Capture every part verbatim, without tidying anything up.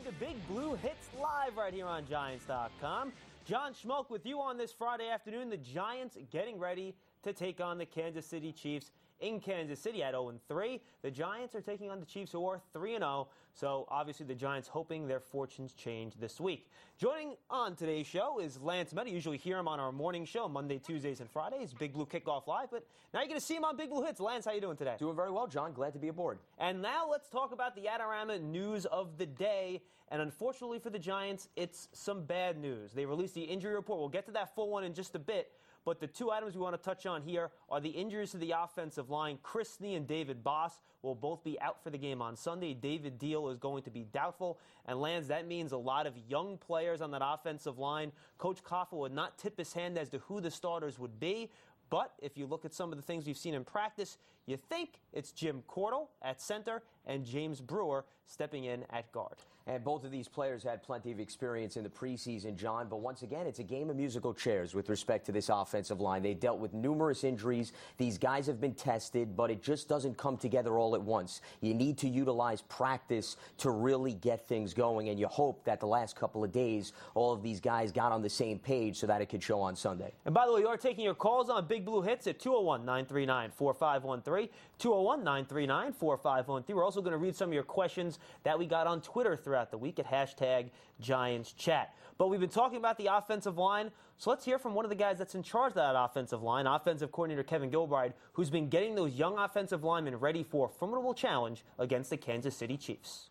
to Big Blue Hits Live right here on Giants dot com. John Schmuck with you on this Friday afternoon. The Giants getting ready to take on the Kansas City Chiefs in Kansas City at oh and three. The Giants are taking on the Chiefs, who are three and oh. So obviously the Giants hoping their fortunes change this week. Joining on today's show is Lance Meta. You usually hear him on our morning show, Monday, Tuesdays, and Fridays, Big Blue Kickoff Live. But now you're going to see him on Big Blue Hits. Lance, how you doing today? Doing very well, John. Glad to be aboard. And now let's talk about the Adorama news of the day. And unfortunately for the Giants, it's some bad news. They released the injury report. We'll get to that full one in just a bit. But the two items we want to touch on here are the injuries to the offensive line. Chris Snee and David Boss will both be out for the game on Sunday. David Deal is going to be doubtful. And, Lance, that means a lot of young players on that offensive line. Coach Kafka would not tip his hand as to who the starters would be. But if you look at some of the things we've seen in practice, you think it's Jim Cordell at center and James Brewer stepping in at guard. And both of these players had plenty of experience in the preseason, John. But once again, it's a game of musical chairs with respect to this offensive line. They dealt with numerous injuries. These guys have been tested, but it just doesn't come together all at once. You need to utilize practice to really get things going. And you hope that the last couple of days, all of these guys got on the same page so that it could show on Sunday. And by the way, you are taking your calls on Big Blue Hits at two oh one, nine three nine, four five one three, two oh one, nine three nine, four five one three. We're also going to read some of your questions that we got on Twitter throughout the week at hashtag Giants Chat. But we've been talking about the offensive line, so let's hear from one of the guys that's in charge of that offensive line, offensive coordinator Kevin Gilbride, who's been getting those young offensive linemen ready for a formidable challenge against the Kansas City Chiefs.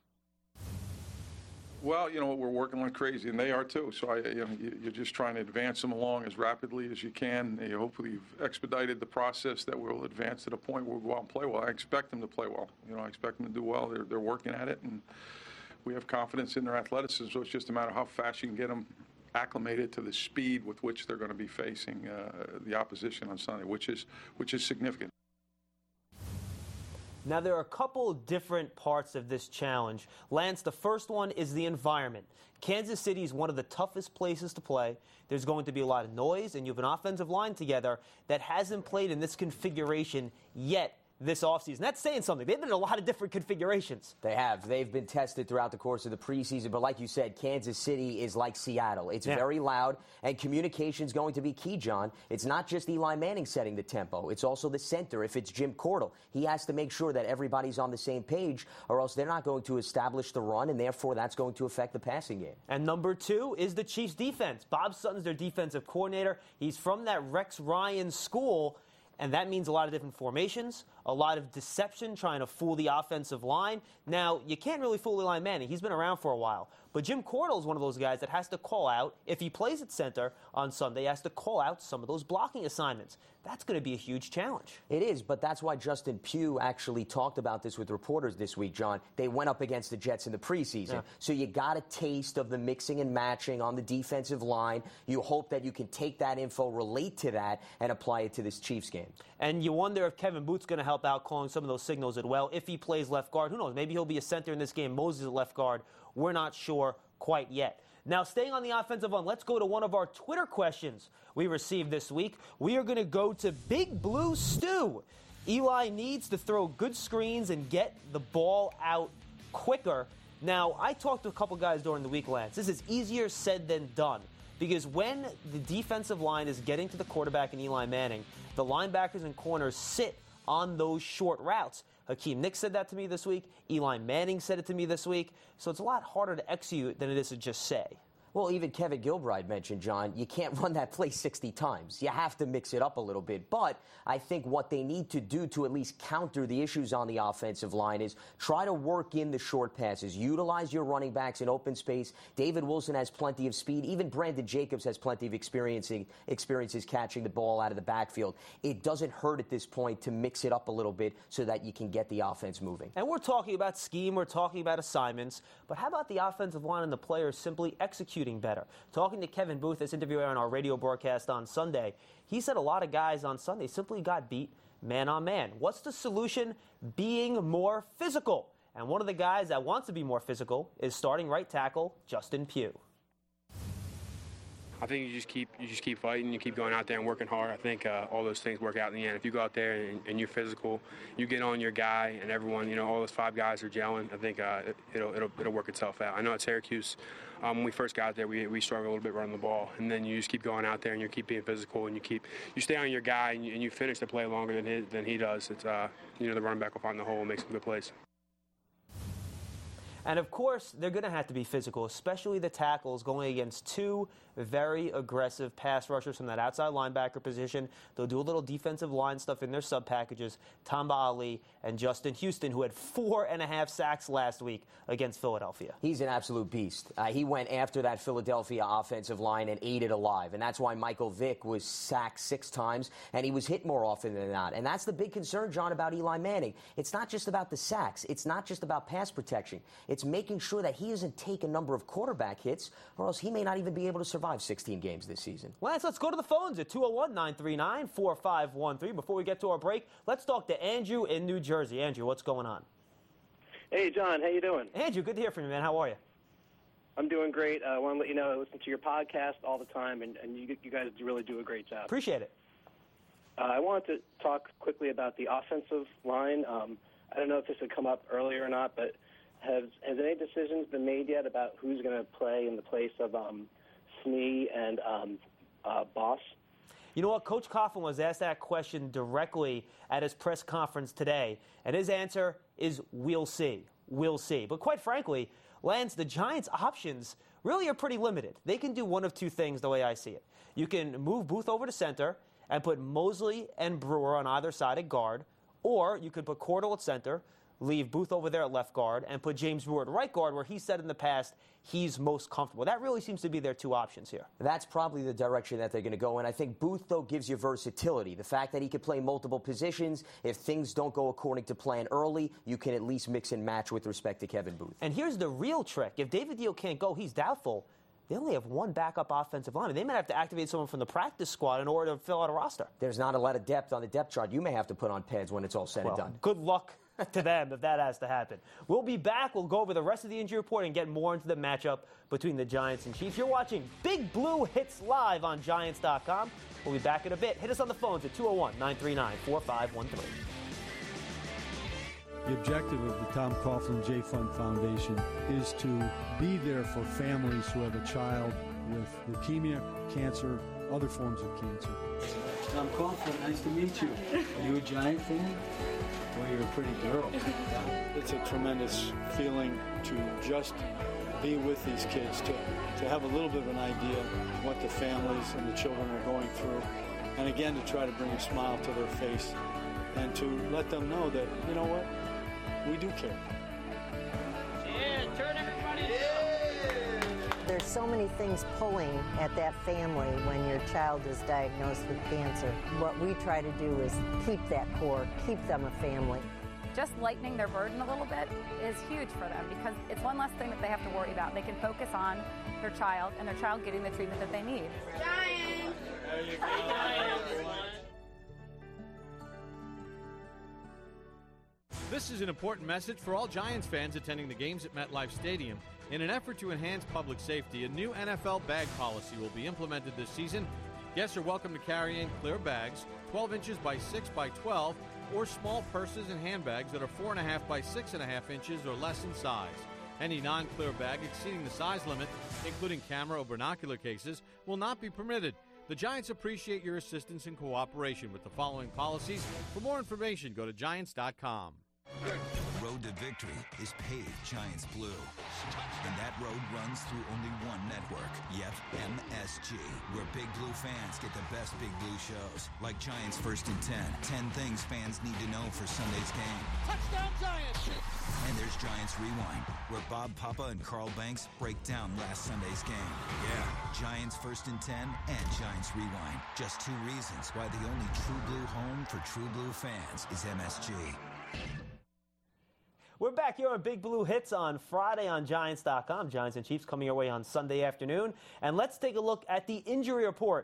Well, you know, we're working like crazy, and they are too. So I, you know, you're just trying to advance them along as rapidly as you can. You hopefully you've expedited the process that we'll advance to the point where we'll go out and play well. I expect them to play well. You know, I expect them to do well. They're, they're working at it, and we have confidence in their athleticism. So it's just a matter of how fast you can get them acclimated to the speed with which they're going to be facing uh, the opposition on Sunday, which is which is significant. Now, there are a couple different parts of this challenge. Lance, the first one is the environment. Kansas City is one of the toughest places to play. There's going to be a lot of noise, and you have an offensive line together that hasn't played in this configuration yet this offseason. That's saying something. They've been in a lot of different configurations. They have. They've been tested throughout the course of the preseason. But like you said, Kansas City is like Seattle. It's yeah. very loud, and communication is going to be key, John. It's not just Eli Manning setting the tempo. It's also the center. If it's Jim Cordell, he has to make sure that everybody's on the same page, or else they're not going to establish the run, and therefore that's going to affect the passing game. And number two is the Chiefs' defense. Bob Sutton's their defensive coordinator. He's from that Rex Ryan school. And that means a lot of different formations, a lot of deception, trying to fool the offensive line. Now, you can't really fool Eli Manning. He's been around for a while. But Jim Cordell is one of those guys that has to call out, if he plays at center on Sunday, he has to call out some of those blocking assignments. That's going to be a huge challenge. It is, but that's why Justin Pugh actually talked about this with reporters this week, John. They went up against the Jets in the preseason. Yeah. So you got a taste of the mixing and matching on the defensive line. You hope that you can take that info, relate to that, and apply it to this Chiefs game. And you wonder if Kevin Booth's going to help out calling some of those signals as well. If he plays left guard, who knows? Maybe he'll be a center in this game. Moses at left guard. We're not sure quite yet. Now, staying on the offensive line, let's go to one of our Twitter questions we received this week. We are going to go to Big Blue Stew. Eli needs to throw good screens and get the ball out quicker. Now, I talked to a couple guys during the week, Lance. This is easier said than done. Because when the defensive line is getting to the quarterback and Eli Manning, the linebackers and corners sit on those short routes. Hakeem Nicks said that to me this week. Eli Manning said it to me this week. So it's a lot harder to execute than it is to just say. Well, even Kevin Gilbride mentioned, John, you can't run that play sixty times. You have to mix it up a little bit. But I think what they need to do to at least counter the issues on the offensive line is try to work in the short passes. Utilize your running backs in open space. David Wilson has plenty of speed. Even Brandon Jacobs has plenty of experiencing, experiences catching the ball out of the backfield. It doesn't hurt at this point to mix it up a little bit so that you can get the offense moving. And we're talking about scheme. We're talking about assignments. But how about the offensive line and the players simply executing better? Talking to Kevin Booth, this interview on our radio broadcast on Sunday, he said a lot of guys on Sunday simply got beat man on man. What's the solution? Being more physical. And one of the guys that wants to be more physical is starting right tackle Justin Pugh. I think you just keep you just keep fighting, you keep going out there and working hard. I think uh, all those things work out in the end. If you go out there and, and you're physical, you get on your guy, and everyone, you know, all those five guys are gelling. I think uh, it, it'll, it'll it'll work itself out. I know at Syracuse, um, when we first got there, we we struggled a little bit running the ball, and then you just keep going out there and you keep being physical, and you keep you stay on your guy, and you, and you finish the play longer than his, than he does. It's uh, you know, the running back will find the hole and make some good plays. And, of course, they're going to have to be physical, especially the tackles going against two very aggressive pass rushers from that outside linebacker position. They'll do a little defensive line stuff in their sub-packages. Tamba Ali and Justin Houston, who had four and a half sacks last week against Philadelphia. He's an absolute beast. Uh, he went after that Philadelphia offensive line and ate it alive. And that's why Michael Vick was sacked six times, and he was hit more often than not. And that's the big concern, John, about Eli Manning. It's not just about the sacks. It's not just about pass protection. It's making sure that he doesn't take a number of quarterback hits, or else he may not even be able to survive sixteen games this season. Lance, let's go to the phones at two oh one, nine three nine, four five one three. Before we get to our break, let's talk to Andrew in New Jersey. Andrew, what's going on? Hey, John. How you doing? Andrew, good to hear from you, man. How are you? I'm doing great. Uh, I want to let you know I listen to your podcast all the time, and, and you, you guys really do a great job. Appreciate it. Uh, I wanted to talk quickly about the offensive line. Um, I don't know if this had come up earlier or not, but has, has any decisions been made yet about who's going to play in the place of um, Snee and um, uh, Boss? You know what? Coach Coughlin was asked that question directly at his press conference today, and his answer is we'll see. We'll see. But quite frankly, Lance, the Giants' options really are pretty limited. They can do one of two things the way I see it. You can move Booth over to center and put Mosley and Brewer on either side at guard, or you could put Cordell at center, leave Booth over there at left guard, and put James Brewer at right guard, where he said in the past he's most comfortable. That really seems to be their two options here. That's probably the direction that they're going to go in. I think Booth, though, gives you versatility. The fact that he could play multiple positions, if things don't go according to plan early, you can at least mix and match with respect to Kevin Booth. And here's the real trick. If David Deal can't go, he's doubtful. They only have one backup offensive lineman. They might have to activate someone from the practice squad in order to fill out a roster. There's not a lot of depth on the depth chart. You may have to put on pads when it's all said well, and done. Good luck to them if that has to happen. We'll be back. We'll go over the rest of the injury report and get more into the matchup between the Giants and Chiefs. You're watching Big Blue Hits live on Giants dot com. We'll be back in a bit. Hit us on the phones at two oh one, nine three nine, four five one three. The objective of the Tom Coughlin J Fund Foundation is to be there for families who have a child with leukemia, cancer, other forms of cancer. Tom Coughlin, nice to meet you. Are you a Giant fan? Well, you're a pretty girl. It's a tremendous feeling to just be with these kids, to, to have a little bit of an idea of what the families and the children are going through, and again, to try to bring a smile to their face and to let them know that, you know what, we do care. Yeah, turn everybody. There's so many things pulling at that family when your child is diagnosed with cancer. What we try to do is keep that core, keep them a family. Just lightening their burden a little bit is huge for them because it's one less thing that they have to worry about. They can focus on their child and their child getting the treatment that they need. Giants! There you go. Giants! This is an important message for all Giants fans attending the games at MetLife Stadium. In an effort to enhance public safety, a new N F L bag policy will be implemented this season. Guests are welcome to carry in clear bags, twelve inches by six by twelve, or small purses and handbags that are four point five by six point five inches or less in size. Any non-clear bag exceeding the size limit, including camera or binocular cases, will not be permitted. The Giants appreciate your assistance and cooperation with the following policies. For more information, go to Giants dot com. The road to victory is paved Giants blue. And that road runs through only one network, Yep, M S G, where Big Blue fans get the best Big Blue shows, like Giants First and ten, ten things fans need to know for Sunday's game. Touchdown Giants! And there's Giants Rewind, where Bob Papa and Carl Banks break down last Sunday's game. Yeah, Giants First and ten and Giants Rewind. Just two reasons why the only true blue home for true blue fans is M S G. We're back here on Big Blue Hits on Friday on Giants dot com. Giants and Chiefs coming your way on Sunday afternoon. And let's take a look at the injury report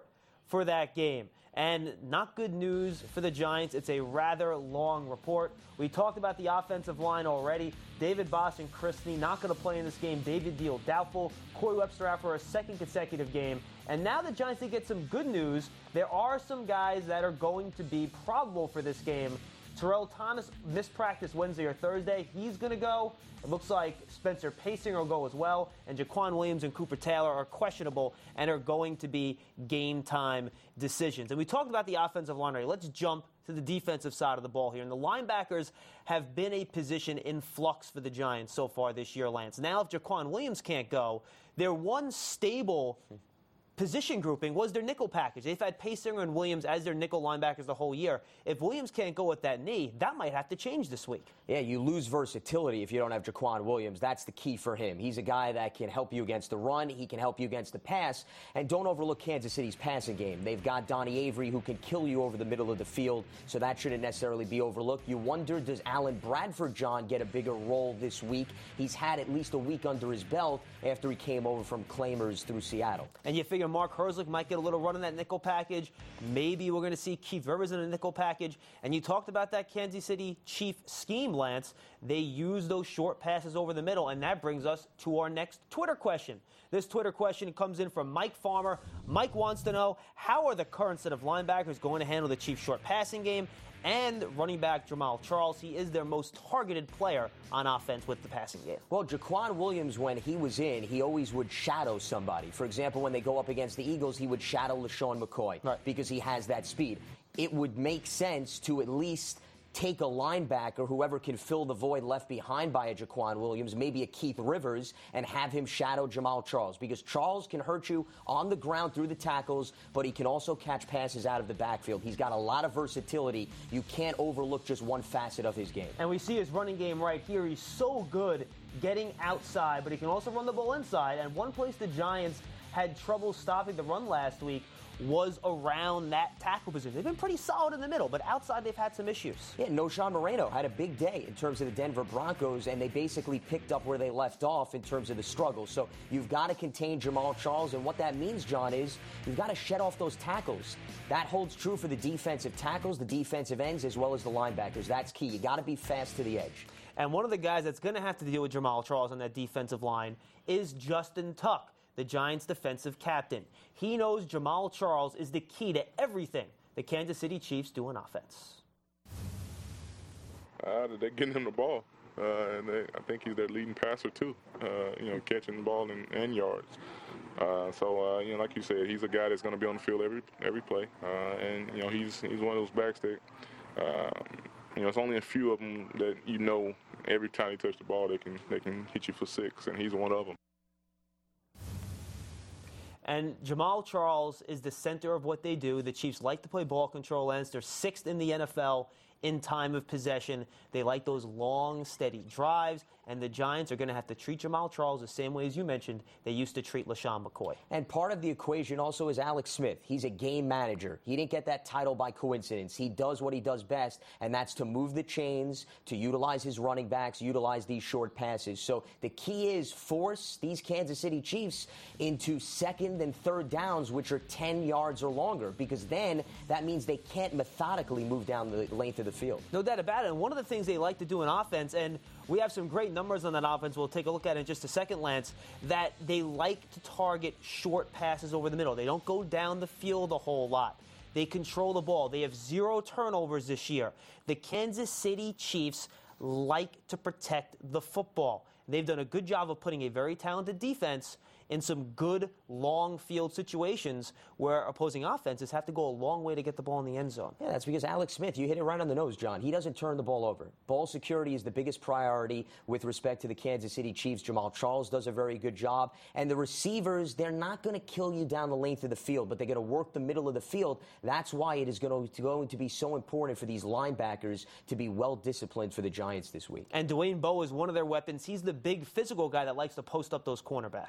for that game. And not good news for the Giants. It's a rather long report. We talked about the offensive line already. David Boss and Christney not going to play in this game. David Deal doubtful. Corey Webster out for a second consecutive game. And now the Giants did get some good news. There are some guys that are going to be probable for this game. Terrell Thomas missed practice Wednesday or Thursday. He's going to go. It looks like Spencer Paysinger will go as well. And Jaquan Williams and Cooper Taylor are questionable and are going to be game time decisions. And we talked about the offensive line already. Let's jump to the defensive side of the ball here. And the linebackers have been a position in flux for the Giants so far this year, Lance. Now, if Jaquan Williams can't go, their one stable position grouping was their nickel package. They've had Paysinger and Williams as their nickel linebackers the whole year. If Williams can't go with that knee, that might have to change this week. Yeah, you lose versatility if you don't have Jaquan Williams. That's the key for him. He's a guy that can help you against the run. He can help you against the pass. And don't overlook Kansas City's passing game. They've got Donnie Avery, who can kill you over the middle of the field, so that shouldn't necessarily be overlooked. You wonder, does Alan Bradford, John, get a bigger role this week? He's had at least a week under his belt after he came over from Claimers through Seattle. And you figure Mark Herzlich might get a little run in that nickel package. Maybe we're going to see Keith Rivers in a nickel package. And you talked about that Kansas City Chief scheme, Lance. They use those short passes over the middle, and that brings us to our next Twitter question. This Twitter question comes in from Mike Farmer. Mike wants to know, how are the current set of linebackers going to handle the Chiefs' short passing game? And running back Jamal Charles, he is their most targeted player on offense with the passing game. Well, Jaquan Williams, when he was in, he always would shadow somebody. For example, when they go up against the Eagles, he would shadow LaShawn McCoy right. because he has that speed. It would make sense to at least take a linebacker, whoever can fill the void left behind by a Jaquan Williams, maybe a Keith Rivers, and have him shadow Jamal Charles. Because Charles can hurt you on the ground through the tackles, but he can also catch passes out of the backfield. He's got a lot of versatility. You can't overlook just one facet of his game. And we see his running game right here. He's so good getting outside, but he can also run the ball inside. And one place the Giants had trouble stopping the run last week was around that tackle position. They've been pretty solid in the middle, but outside they've had some issues. Yeah, Noshawn Moreno had a big day in terms of the Denver Broncos, and they basically picked up where they left off in terms of the struggle. So you've got to contain Jamal Charles, and what that means, John, is you've got to shed off those tackles. That holds true for the defensive tackles, the defensive ends, as well as the linebackers. That's key. You got to be fast to the edge. And one of the guys that's going to have to deal with Jamal Charles on that defensive line is Justin Tuck, the Giants' defensive captain. He knows Jamal Charles is the key to everything the Kansas City Chiefs do on offense. Uh, they're getting him the ball, uh, and they, I think he's their leading passer too. Uh, you know, catching the ball and, and yards. Uh, so uh, you know, like you said, he's a guy that's going to be on the field every every play, uh, and you know, he's he's one of those backs that uh, you know, it's only a few of them that you know every time he touch the ball they can they can hit you for six, and he's one of them. And Jamal Charles is the center of what they do. The Chiefs like to play ball control ends. They're sixth in the N F L in time of possession. They like those long, steady drives. And the Giants are going to have to treat Jamal Charles the same way as you mentioned they used to treat LaShawn McCoy. And part of the equation also is Alex Smith. He's a game manager. He didn't get that title by coincidence. He does what he does best, and that's to move the chains, to utilize his running backs, utilize these short passes. So the key is force these Kansas City Chiefs into second and third downs, which are ten yards or longer, because then that means they can't methodically move down the length of the field. No doubt about it. And one of the things they like to do in offense, and we have some great numbers on that offense we'll take a look at in just a second, Lance, that they like to target short passes over the middle. They don't go down the field a whole lot. They control the ball. They have zero turnovers this year. The Kansas City Chiefs like to protect the football. They've done a good job of putting a very talented defense in some good long field situations where opposing offenses have to go a long way to get the ball in the end zone. Yeah, that's because Alex Smith, you hit it right on the nose, John. He doesn't turn the ball over. Ball security is the biggest priority with respect to the Kansas City Chiefs. Jamal Charles does a very good job. And the receivers, they're not going to kill you down the length of the field, but they're going to work the middle of the field. That's why it is going to, going to be so important for these linebackers to be well-disciplined for the Giants this week. And Dwayne Bowe is one of their weapons. He's the big physical guy that likes to post up those cornerbacks. Dwayne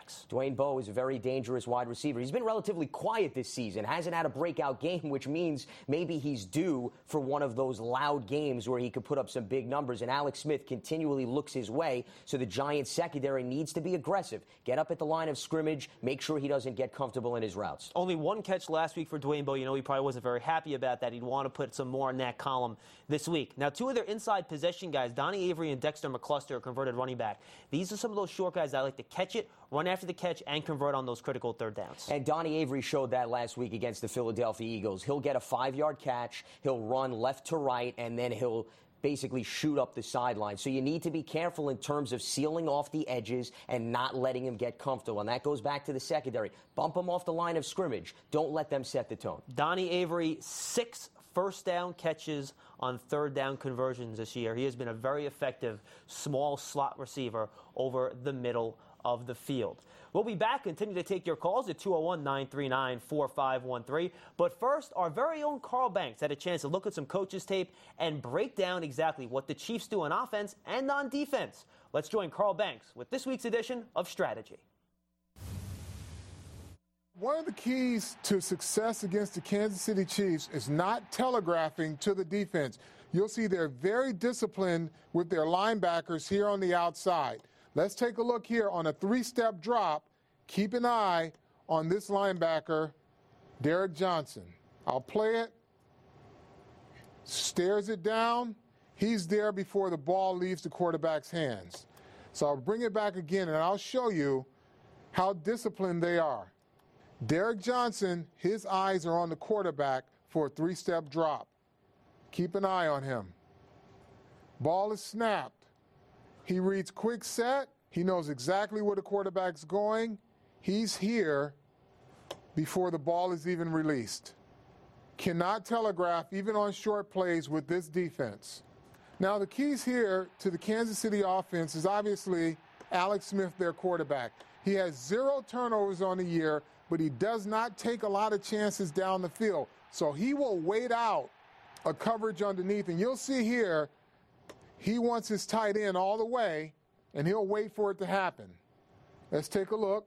Dwayne Bowe is a very dangerous wide receiver. He's been relatively quiet this season, hasn't had a breakout game, which means maybe he's due for one of those loud games where he could put up some big numbers. And Alex Smith continually looks his way, so the Giants secondary needs to be aggressive. Get up at the line of scrimmage, make sure he doesn't get comfortable in his routes. Only one catch last week for Dwayne Bowe. You know, he probably wasn't very happy about that. He'd want to put some more in that column this week. Now, two of their inside possession guys, Donnie Avery and Dexter McCluster, are converted running back. These are some of those short guys that like to catch it, run after the catch, and convert on those critical third downs. And Donnie Avery showed that last week against the Philadelphia Eagles. He'll get a five-yard catch, he'll run left to right, and then he'll basically shoot up the sideline. So you need to be careful in terms of sealing off the edges and not letting him get comfortable. And that goes back to the secondary. Bump him off the line of scrimmage. Don't let them set the tone. Donnie Avery, six first down catches on third down conversions this year. He has been a very effective small slot receiver over the middle of the field. We'll be back. Continue to take your calls at two oh one, nine three nine, four five one three. But first, our very own Carl Banks had a chance to look at some coaches' tape and break down exactly what the Chiefs do on offense and on defense. Let's join Carl Banks with this week's edition of Strategy. One of the keys to success against the Kansas City Chiefs is not telegraphing to the defense. You'll see they're very disciplined with their linebackers here on the outside. Let's take a look here on a three-step drop. Keep an eye on this linebacker, Derek Johnson. I'll play it. Stares it down. He's there before the ball leaves the quarterback's hands. So I'll bring it back again, and I'll show you how disciplined they are. Derek Johnson, his eyes are on the quarterback for a three-step drop. Keep an eye on him. Ball is snapped. He reads quick set. He knows exactly where the quarterback's going. He's here before the ball is even released. Cannot telegraph even on short plays with this defense. Now, the keys here to the Kansas City offense is obviously Alex Smith, their quarterback. He has zero turnovers on the year, but he does not take a lot of chances down the field. So he will wait out a coverage underneath. And you'll see here, he wants his tight end all the way, and he'll wait for it to happen. Let's take a look.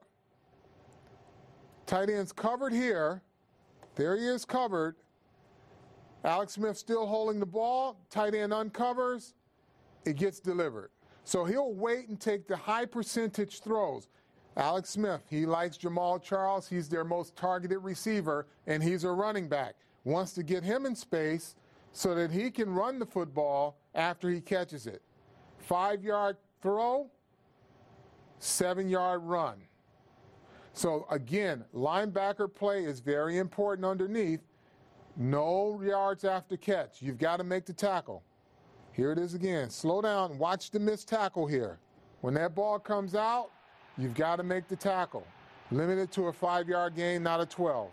Tight end's covered here. There he is covered. Alex Smith still holding the ball. Tight end uncovers. It gets delivered. So he'll wait and take the high percentage throws. Alex Smith, he likes Jamal Charles. He's their most targeted receiver, and he's a running back. Wants to get him in space so that he can run the football after he catches it. Five-yard throw, seven-yard run. So, again, linebacker play is very important underneath. No yards after catch. You've got to make the tackle. Here it is again. Slow down. Watch the missed tackle here. When that ball comes out, you've got to make the tackle. Limit it to a five-yard gain, not a twelve.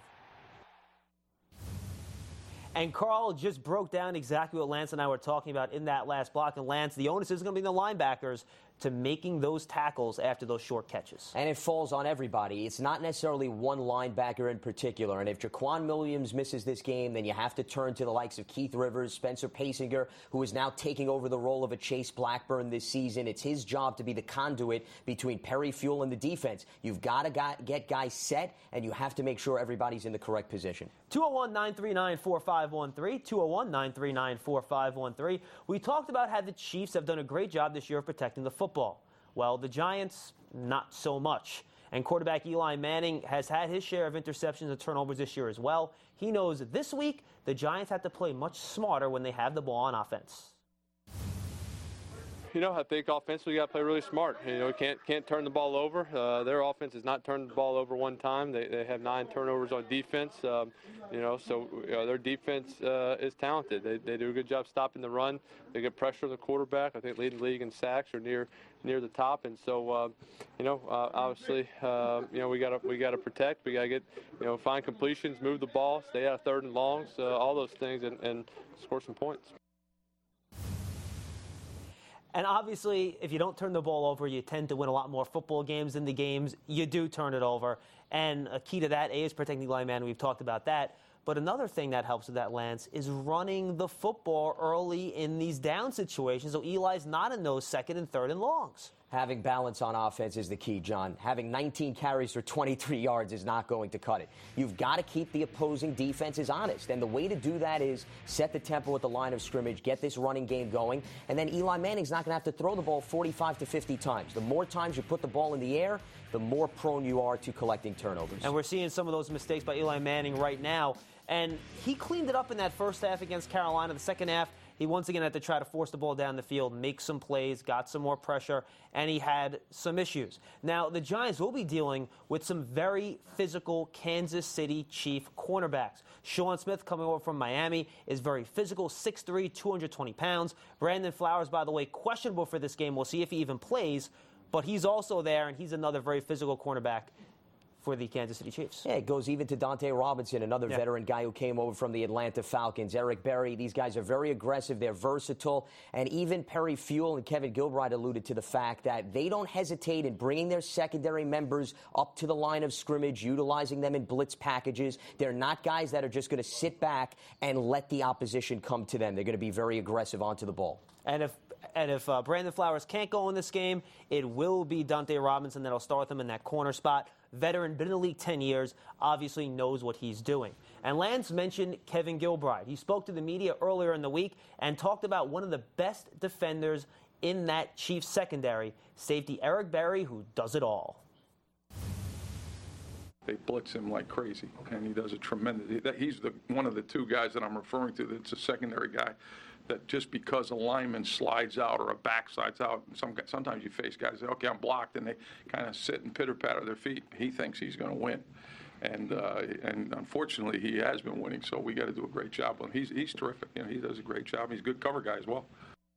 And Carl just broke down exactly what Lance and I were talking about in that last block. And Lance, the onus is going to be the linebackers to making those tackles after those short catches. And it falls on everybody. It's not necessarily one linebacker in particular. And if Jaquan Williams misses this game, then you have to turn to the likes of Keith Rivers, Spencer Pasinger, who is now taking over the role of a Chase Blackburn this season. It's his job to be the conduit between Perry Fewell and the defense. You've got to get guys set, and you have to make sure everybody's in the correct position. two oh one, nine three nine, four five one three, two oh one, nine three nine, four five one three. We talked about how the Chiefs have done a great job this year of protecting the football. Well, the Giants, not so much. And quarterback Eli Manning has had his share of interceptions and turnovers this year as well. He knows that this week the Giants have to play much smarter when they have the ball on offense. You know, I think offensively you got to play really smart. You know, can't can't turn the ball over. Uh, their offense has not turned the ball over one time. They they have nine turnovers on defense. Um, you know, so you know, their defense uh, is talented. They they do a good job stopping the run. They get pressure on the quarterback. I think leading the league in sacks or near near the top. And so, uh, you know, uh, obviously, uh, you know, we got to we got to protect. We got to get, you know, find completions, move the ball, stay out of third and longs, uh, all those things, and, and score some points. And obviously, if you don't turn the ball over, you tend to win a lot more football games than the games you do turn it over. And a key to that is protecting Eli Manning. We've talked about that. But another thing that helps with that, Lance, is running the football early in these down situations so Eli's not in those second and third and longs. Having balance on offense is the key, John. Having nineteen carries for twenty-three yards is not going to cut it. You've got to keep the opposing defenses honest. And the way to do that is set the tempo at the line of scrimmage, get this running game going, and then Eli Manning's not going to have to throw the ball forty-five to fifty times. The more times you put the ball in the air, the more prone you are to collecting turnovers. And we're seeing some of those mistakes by Eli Manning right now. And he cleaned it up in that first half against Carolina. The second half, he once again had to try to force the ball down the field, make some plays, got some more pressure, and he had some issues. Now, the Giants will be dealing with some very physical Kansas City Chief cornerbacks. Sean Smith, coming over from Miami, is very physical, six three, two hundred twenty pounds. Brandon Flowers, by the way, questionable for this game. We'll see if he even plays, but he's also there, and he's another very physical cornerback for the Kansas City Chiefs. Yeah, it goes even to Dante Robinson, another yeah. veteran guy who came over from the Atlanta Falcons. Eric Berry, these guys are very aggressive, they're versatile, and even Perry Fewell and Kevin Gilbride alluded to the fact that they don't hesitate in bringing their secondary members up to the line of scrimmage, utilizing them in blitz packages. They're not guys that are just going to sit back and let the opposition come to them. They're going to be very aggressive onto the ball. And if and if uh, Brandon Flowers can't go in this game, it will be Dante Robinson that'll start them in that corner spot. Veteran, been in the league ten years, obviously knows what he's doing. And Lance mentioned Kevin Gilbride. He spoke to the media earlier in the week and talked about one of the best defenders in that Chiefs secondary, safety Eric Berry, who does it all. They blitz him like crazy, and he does a tremendous. He's the one of the two guys that I'm referring to that's a secondary guy that just because a lineman slides out or a back slides out, some, sometimes you face guys that, okay, I'm blocked, and they kind of sit and pitter-patter their feet. He thinks he's going to win. And uh, and unfortunately, he has been winning, so we got to do a great job on him. He's, he's terrific. You know, he does a great job. He's a good cover guy as well.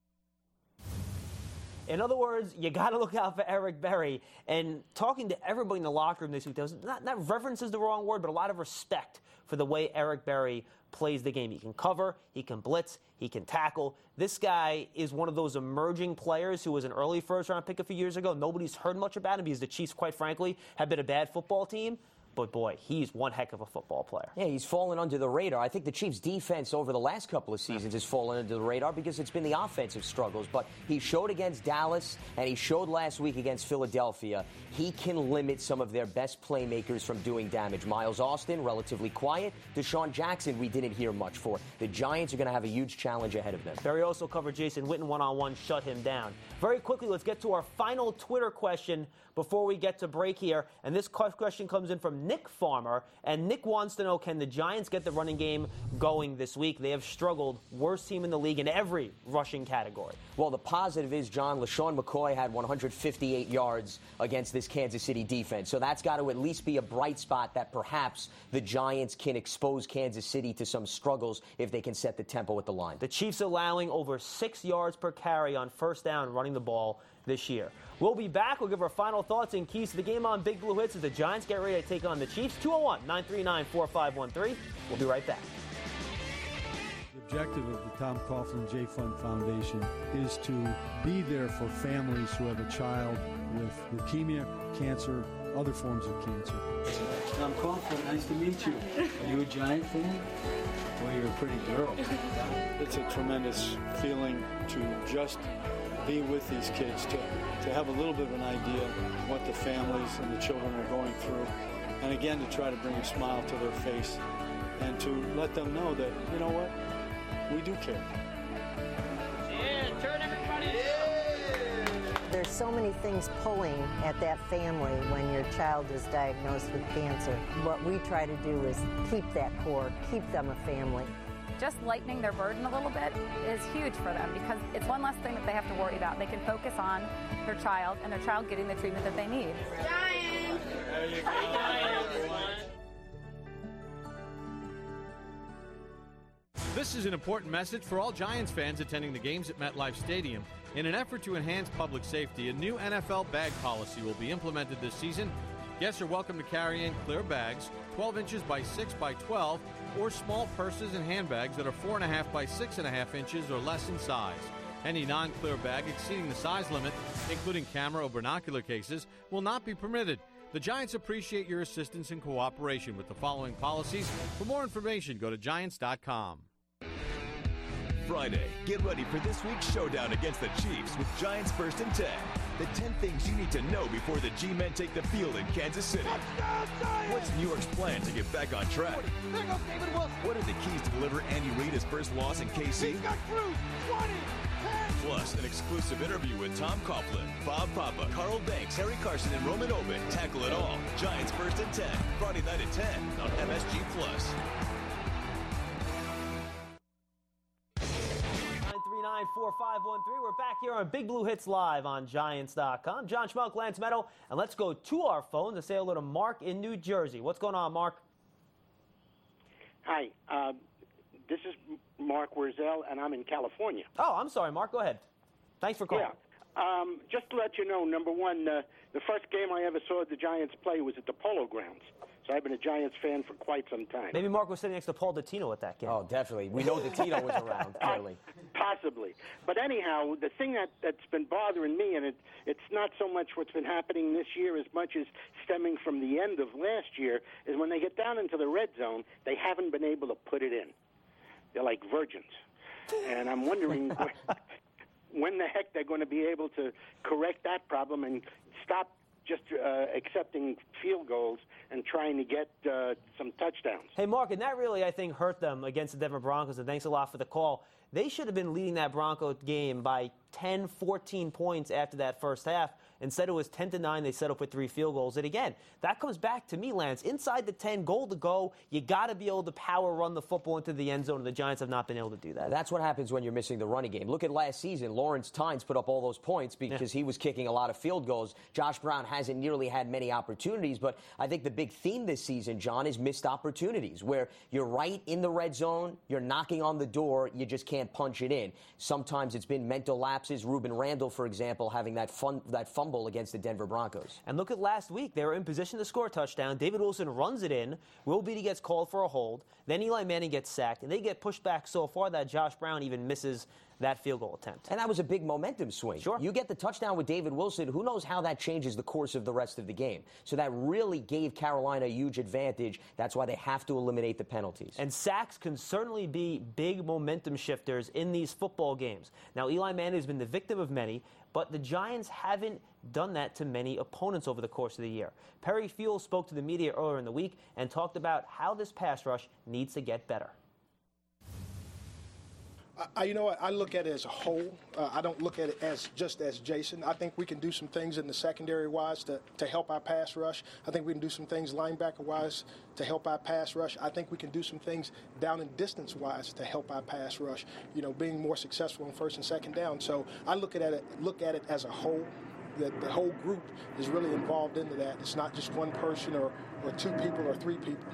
In other words, you got to look out for Eric Berry. And talking to everybody in the locker room this week, there was not, not reverence is the wrong word, but a lot of respect for the way Eric Berry plays the game. He can cover, he can blitz, he can tackle. This guy is one of those emerging players who was an early first-round pick a few years ago. Nobody's heard much about him because the Chiefs, quite frankly, have been a bad football team. But, boy, he's one heck of a football player. Yeah, he's fallen under the radar. I think the Chiefs' defense over the last couple of seasons has fallen under the radar because it's been the offensive struggles. But he showed against Dallas, and he showed last week against Philadelphia. He can limit some of their best playmakers from doing damage. Miles Austin, relatively quiet. Deshaun Jackson, we didn't hear much for. The Giants are going to have a huge challenge ahead of them. Berry also covered Jason Witten one-on-one, shut him down. Very quickly, let's get to our final Twitter question before we get to break here. And this question comes in from Nick Farmer. And Nick wants to know, can the Giants get the running game going this week? They have struggled. Worst team in the league in every rushing category. Well, the positive is, John, LaShawn McCoy had one hundred fifty-eight yards against this Kansas City defense. So that's got to at least be a bright spot that perhaps the Giants can expose Kansas City to some struggles if they can set the tempo at the line. The Chiefs allowing over six yards per carry on first down running the ball this year. We'll be back. We'll give our final thoughts and keys to the game on Big Blue Hits as the Giants get ready to take on the Chiefs. two oh one, nine three nine, four five one three. We'll be right back. The objective of the Tom Coughlin J Fund Foundation is to be there for families who have a child with leukemia, cancer, other forms of cancer. Tom Coughlin, nice to meet you. Are you a Giant fan? Well, you're a pretty girl. It's a tremendous feeling to just be with these kids, to, to have a little bit of an idea what the families and the children are going through, and again, to try to bring a smile to their face and to let them know that, you know what, we do care. Yeah, turn everybody in. There's so many things pulling at that family when your child is diagnosed with cancer. What we try to do is keep that core, keep them a family. Just lightening their burden a little bit is huge for them because it's one less thing that they have to worry about. They can focus on their child and their child getting the treatment that they need. Giants! There you go. Giants! This is an important message for all Giants fans attending the games at MetLife Stadium. In an effort to enhance public safety, a new N F L bag policy will be implemented this season. Guests are welcome to carry in clear bags, twelve inches by six by twelve, or small purses and handbags that are four and a half by six and a half inches or less in size. Any non-clear bag exceeding the size limit, including camera or binocular cases, will not be permitted. The Giants appreciate your assistance and cooperation with the following policies. For more information, go to Giants dot com. Friday, get ready for this week's showdown against the Chiefs with Giants First and ten. The ten things you need to know before the G-Men take the field in Kansas City. What's New York's plan to get back on track? What are the keys to deliver Andy Reid his first loss in K C? Plus, an exclusive interview with Tom Coughlin, Bob Papa, Carl Banks, Harry Carson, and Roman Obin. Tackle it all. Giants First and ten, Friday night at ten on M S G Plus. nine three nine, four five one three. We're back here on Big Blue Hits Live on Giants dot com. John Schmuck, Lance Meadow, and let's go to our phone to say hello to Mark in New Jersey. What's going on, Mark? Hi, uh, this is Mark Wurzel, and I'm in California. Oh, I'm sorry, Mark. Go ahead. Thanks for calling. Yeah. Um, just to let you know, number one, uh, the first game I ever saw the Giants play was at the Polo Grounds. So I've been a Giants fan for quite some time. Maybe Mark was sitting next to Paul Dottino at that game. Oh, definitely. We know Dottino was around, clearly. Possibly. But anyhow, the thing that, that's been bothering me, and it, it's not so much what's been happening this year as much as stemming from the end of last year, is when they get down into the red zone, they haven't been able to put it in. They're like virgins. And I'm wondering when, when the heck they're going to be able to correct that problem and stop just uh, accepting field goals and trying to get uh, some touchdowns. Hey, Mark, and that really, I think, hurt them against the Denver Broncos, and thanks a lot for the call. They should have been leading that Bronco game by ten, fourteen points after that first half. Instead, it was ten to nine. They set up with three field goals. And again, that comes back to me, Lance. Inside the ten, goal to go. You got to be able to power run the football into the end zone, and the Giants have not been able to do that. That's what happens when you're missing the running game. Look at last season. Lawrence Tynes put up all those points because yeah. he was kicking a lot of field goals. Josh Brown hasn't nearly had many opportunities, but I think the big theme this season, John, is missed opportunities, where you're right in the red zone, you're knocking on the door, you just can't punch it in. Sometimes it's been mental lapses. Ruben Randall, for example, having that fun, that fumble against the Denver Broncos. And look at last week. They were in position to score a touchdown. David Wilson runs it in. Will Beatty gets called for a hold. Then Eli Manning gets sacked. And they get pushed back so far that Josh Brown even misses that field goal attempt. And that was a big momentum swing. Sure. You get the touchdown with David Wilson. Who knows how that changes the course of the rest of the game? So that really gave Carolina a huge advantage. That's why they have to eliminate the penalties. And sacks can certainly be big momentum shifters in these football games. Now, Eli Manning has been the victim of many, but the Giants haven't done that to many opponents over the course of the year. Perry Fewell spoke to the media earlier in the week and talked about how this pass rush needs to get better. I, you know what? I look at it as a whole. Uh, I don't look at it as just as Jason. I think we can do some things in the secondary-wise to, to help our pass rush. I think we can do some things linebacker-wise to help our pass rush. I think we can do some things down and distance-wise to help our pass rush, you know, being more successful in first and second down. So I look at it, look at it as a whole. That the whole group is really involved into that. It's not just one person or, or two people or three people.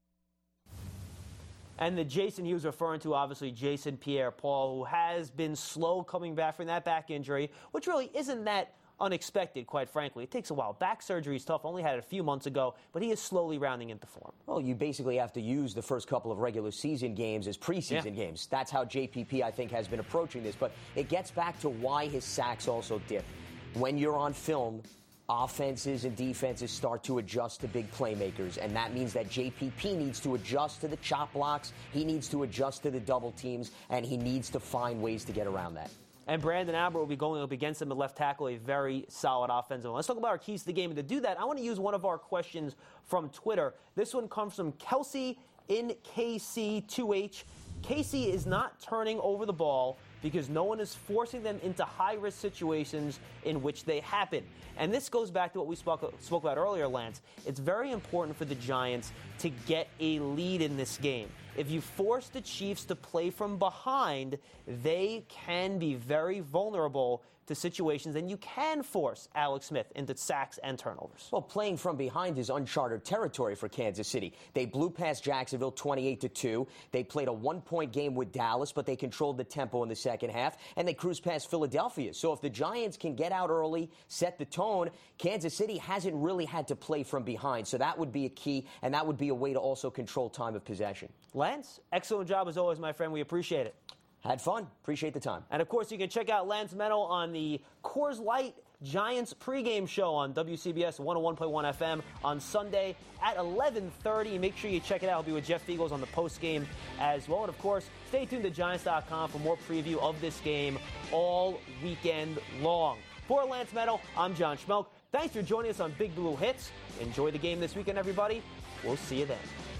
And the Jason he was referring to, obviously, Jason Pierre-Paul, who has been slow coming back from that back injury, which really isn't that unexpected, quite frankly. It takes a while. Back surgery is tough. Only had it a few months ago, but he is slowly rounding into form. Well, you basically have to use the first couple of regular season games as preseason yeah. games. That's how J P P, I think, has been approaching this. But it gets back to why his sacks also dip. When you're on film, offenses and defenses start to adjust to big playmakers, and that means that J P P needs to adjust to the chop blocks, he needs to adjust to the double teams, and he needs to find ways to get around that. And Brandon Albert will be going up against him at left tackle, a very solid offensive one. Let's talk about our keys to the game. And to do that, I want to use one of our questions from Twitter. This one comes from Kelsey in K C two H. Casey is not turning over the ball because no one is forcing them into high-risk situations in which they happen. And this goes back to what we spoke, spoke about earlier, Lance. It's very important for the Giants to get a lead in this game. If you force the Chiefs to play from behind, they can be very vulnerable to situations, and you can force Alex Smith into sacks and turnovers. Well, playing from behind is uncharted territory for Kansas City. They blew past Jacksonville twenty-eight to two. They played a one-point game with Dallas, but they controlled the tempo in the second half, and they cruised past Philadelphia. So if the Giants can get out early, set the tone, Kansas City hasn't really had to play from behind. So that would be a key, and that would be a way to also control time of possession. Lance, excellent job as always, my friend. We appreciate it. Had fun. Appreciate the time. And, of course, you can check out Lance Meadow on the Coors Light Giants pregame show on W C B S one oh one point one F M on Sunday at eleven thirty. Make sure you check it out. I'll be with Jeff Eagles on the postgame as well. And, of course, stay tuned to Giants dot com for more preview of this game all weekend long. For Lance Meadow, I'm John Schmelk. Thanks for joining us on Big Blue Hits. Enjoy the game this weekend, everybody. We'll see you then.